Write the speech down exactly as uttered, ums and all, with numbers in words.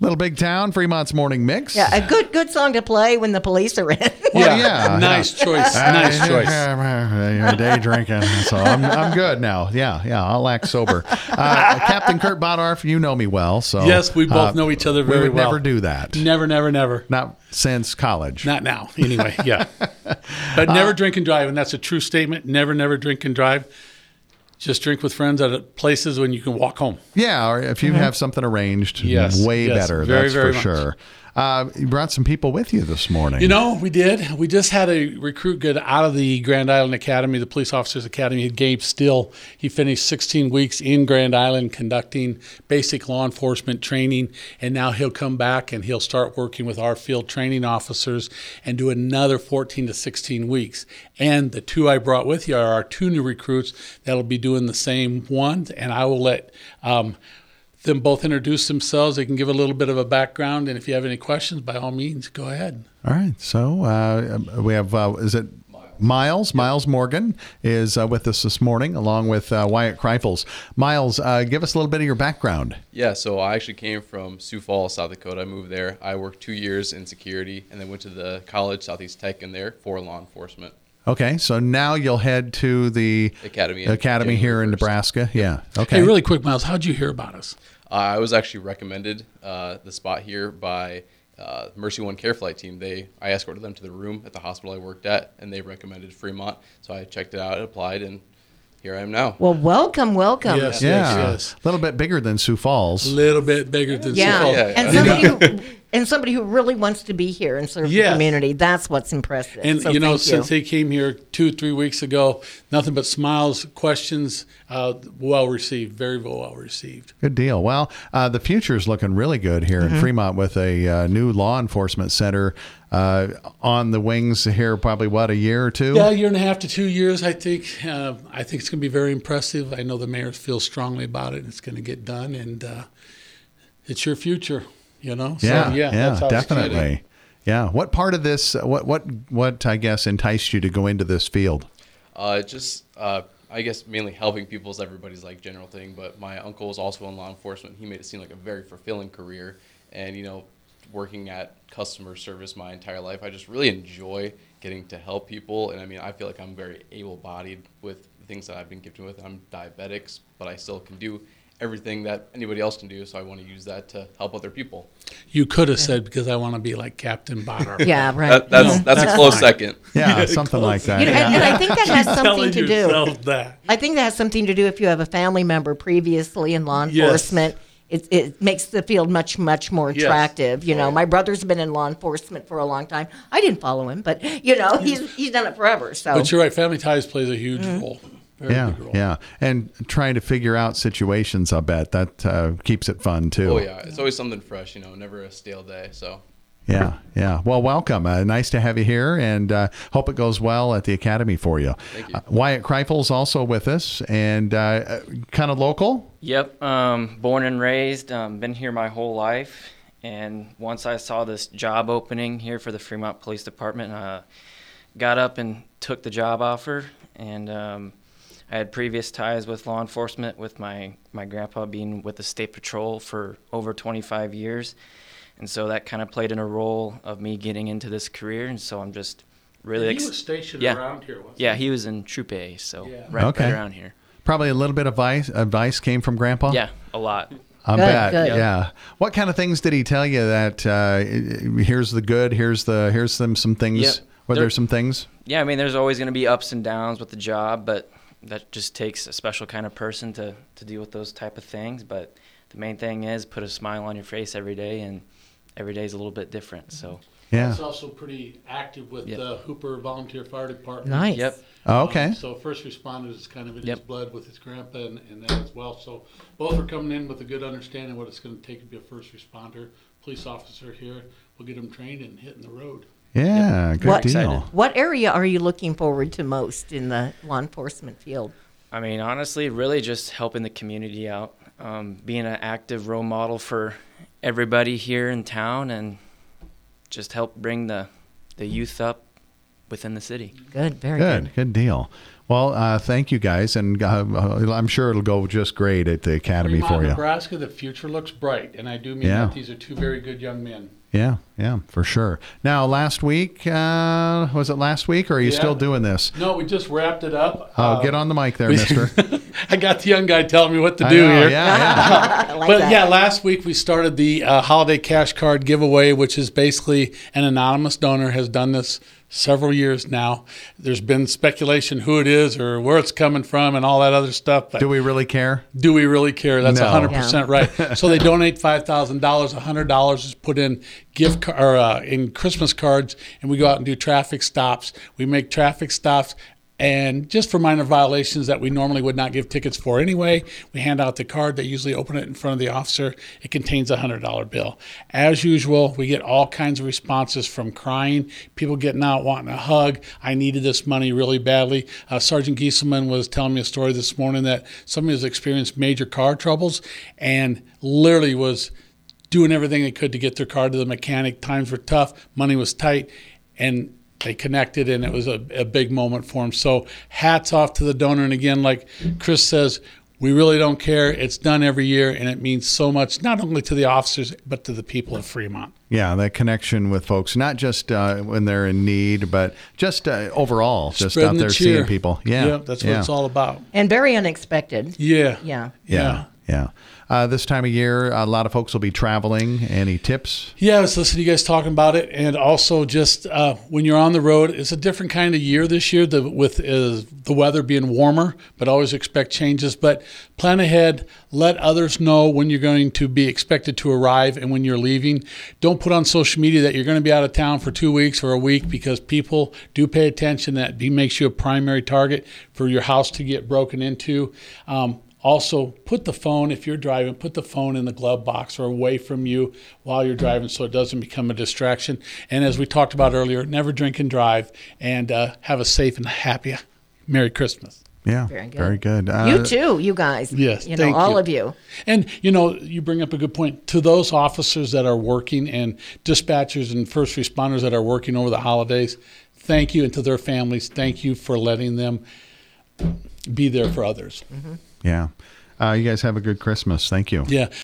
Little Big Town, Fremont's Morning Mix. Yeah, a good good song to play when the police are in. Well, Yeah, yeah. nice choice. Nice choice. You're day drinking, so I'm I'm good now. Yeah, yeah, I'll act sober. Uh, Captain Kurt Bodorf, you know me well, so Yes, we both uh, know each other we very would well. never do that. Never, never, never. Not since college. Not now, anyway. Yeah, but never Uh, drink and drive, and that's a true statement. Never, never drink and drive. Just drink with friends at places when you can walk home. Yeah, or if you have something arranged, Yes, way yes, better. very, that's very for much. sure. Uh, you brought some people with you this morning. You know, we did. We just had a recruit get out of the Grand Island Academy, the Police Officers Academy. Gabe Still. He finished sixteen weeks in Grand Island conducting basic law enforcement training, and now he'll come back and he'll start working with our field training officers and do another fourteen to sixteen weeks. And the two I brought with you are our two new recruits that'll be doing the same ones, and I will let um, them both introduce themselves. They can give a little bit of a background, and if you have any questions, by all means, go ahead. All right. So uh, we have, uh, is it Miles? Miles Morgan is uh, with us this morning, along with uh, Wyatt Kreifels. Miles, uh, give us a little bit of your background. Yeah, so I actually came from Sioux Falls, South Dakota. I moved there. I worked two years in security and then went to the college, Southeast Tech, in there for law enforcement. Okay, so now you'll head to the Academy, academy here in first. Nebraska. Yeah. Okay. Hey, really quick, Miles, how'd you hear about us? Uh, I was actually recommended uh, the spot here by uh, Mercy One Care Flight Team. They I escorted them to the room at the hospital I worked at, and they recommended Fremont. So I checked it out, applied, and here I am now. Well, welcome, welcome. Yes, Yeah. yes, yes. A little bit bigger than Sioux Falls. A little bit bigger than Yeah, Sioux Falls. Yeah, and yeah. somebody who and somebody who really wants to be here and serve Yes. the community. That's what's impressive. And, So you know, thank since they came here two, three weeks ago, nothing but smiles, questions, uh, well received, very well received. Good deal. Well, uh, the future is looking really good here Mm-hmm. in Fremont with a uh, new law enforcement center uh, on the wings here, probably, what, a year or two? Yeah, a year and a half to two years, I think. Uh, I think it's going to be very impressive. I know the mayor feels strongly about it. It's going to get done, and uh, it's your future, you know? So, Yeah, yeah, yeah, that's how it's gonna be. definitely. Yeah. What part of this, what, what, what, I guess, enticed you to go into this field? Uh, just, uh, I guess, mainly helping people is everybody's like general thing. But my uncle was also in law enforcement. He made it seem like a very fulfilling career. And, you know, working at customer service my entire life, I just really enjoy getting to help people. And I mean, I feel like I'm very able-bodied with the things that I've been gifted with. I'm diabetic, but I still can do everything that anybody else can do. So I want to use that to help other people. You could have said, because I want to be like Captain Bonner. Yeah, right. That, that's No, that's that's a close fine. second. Yeah, something like that. You know, and, and I think that has something Telling to do. yourself that. I think that has something to do if you have a family member previously in law enforcement. It, it makes the field much, much more Yes. attractive. You know, Oh, yeah. my brother's been in law enforcement for a long time. I didn't follow him, but, you know, he's he's done it forever. So But you're right, family ties plays a huge role. Very Yeah, big role. yeah. And trying to figure out situations, I bet, that uh, keeps it fun, too. Oh, yeah. It's always something fresh, you know, never a stale day. So. Yeah, yeah. Well, welcome. Uh, nice to have you here, and uh, hope it goes well at the Academy for you. Thank you. Uh, Wyatt Kreifels also with us, and uh, kind of local. Yep, um, born and raised, um, been here my whole life, and once I saw this job opening here for the Fremont Police Department, uh, got up and took the job offer, and um, I had previous ties with law enforcement, with my, my grandpa being with the State Patrol for over twenty-five years, and so that kind of played in a role of me getting into this career, and so I'm just really He ex- was stationed yeah. around here, wasn't Yeah, he was in Troop A, so Yeah. right, Okay. right around here. Probably a little bit of advice, advice came from Grandpa? Yeah, a lot. I Good, bet. good. Yeah. What kind of things did he tell you that uh, here's the good, here's the here's some some things? Yeah. Were There- there some things? Yeah, I mean, there's always going to be ups and downs with the job, but that just takes a special kind of person to, to deal with those type of things. But the main thing is put a smile on your face every day, and every day is a little bit different. So, Yeah. He's also pretty active with Yep. the Hooper Volunteer Fire Department. nice. yep, Oh, okay. Um, so first responders is kind of in his Yep. blood with his grandpa and, and that as well. So both are coming in with a good understanding of what it's going to take to be a first responder. Police officer here, we'll get them trained and hitting the road. Yeah. Good What- deal. Excited. What area are you looking forward to most in the law enforcement field? I mean, honestly, really just helping the community out, um, being an active role model for everybody here in town, and just help bring the, the youth up within the city. Good, very Good, good. good deal. Well, uh, thank you guys, and uh, I'm sure it'll go just great at the academy Fremont, for you. Nebraska, the future looks bright, and I do mean Yeah. that these are two very good young men. Yeah, yeah, for sure. Now, last week, uh, was it last week, or are you Yeah. still doing this? No, we just wrapped it up. Oh, Uh, get on the mic there, we- mister. I got the young guy telling me what to I do know, here. Yeah, yeah. I like But that. yeah, last week we started the uh, holiday cash card giveaway, which is basically an anonymous donor has done this several years now. There's been speculation who it is or where it's coming from and all that other stuff. But Do we really care? do we really care? That's No. one hundred percent right. So they donate five thousand dollars. one hundred dollars is put in gift car- or uh, in Christmas cards, and we go out and do traffic stops. We make traffic stops. And just for minor violations that we normally would not give tickets for anyway, we hand out the card. They usually open it in front of the officer. It contains a one hundred dollar bill. As usual, we get all kinds of responses from crying, people getting out wanting a hug. I needed this money really badly. Uh, Sergeant Gieselman was telling me a story this morning that somebody has experienced major car troubles and literally was doing everything they could to get their car to the mechanic. Times were tough, money was tight, and they connected, and it was a, a big moment for them. So hats off to the donor. And again, like Chris says, we really don't care. It's done every year, and it means so much, not only to the officers, but to the people of Fremont. Yeah, that connection with folks, not just uh, when they're in need, but just uh, overall, just Spreading out the there cheer. seeing people. Yeah, Yep, that's what yeah. it's all about. And very unexpected. Yeah. Yeah. Yeah, yeah. Uh, this time of year, a lot of folks will be traveling. Any tips? Yeah, I was listening to you guys talking about it, and also just uh, when you're on the road, it's a different kind of year this year. The, with uh, the weather being warmer, but always expect changes. But plan ahead. Let others know when you're going to be expected to arrive and when you're leaving. Don't put on social media that you're going to be out of town for two weeks or a week because people do pay attention. That makes you a primary target for your house to get broken into. Um, Also, put the phone, if you're driving, put the phone in the glove box or away from you while you're driving so it doesn't become a distraction. And as we talked about earlier, never drink and drive, and uh, have a safe and happy Merry Christmas. Yeah, Very good. very good. Uh, You too, you guys. Yes, You know, thank all you. of you. And, you know, you bring up a good point. To those officers that are working and dispatchers and first responders that are working over the holidays, thank you. And to their families, thank you for letting them be there for others. Yeah. Uh, you guys have a good Christmas. Thank you. Yeah.